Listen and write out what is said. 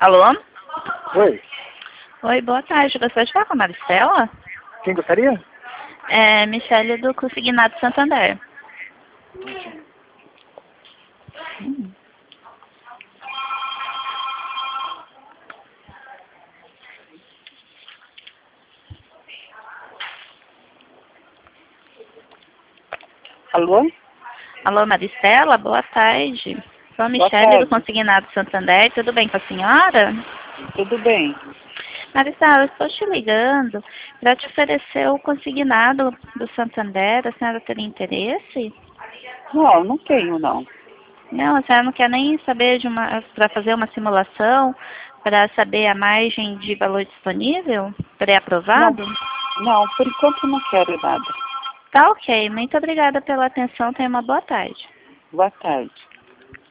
Alô? Oi, Oi, boa tarde. Gostaria de falar com a Maristela? quem gostaria? É Michele do Consignado Santander. Alô? Alô, Maristela? Boa tarde. Sou a Boa Michele do tarde. Consignado Santander. Tudo bem com a senhora? Tudo bem? Maristela, eu estou te ligando para te oferecer o consignado do Santander. A senhora teria interesse? Não, não tenho não. Não, a senhora não quer nem saber para fazer uma simulação, para saber a margem de valor disponível? Não, Pré-aprovado? não, por enquanto não quero nada. Tá ok. Muito obrigada pela atenção. Tenha uma boa tarde. Boa tarde.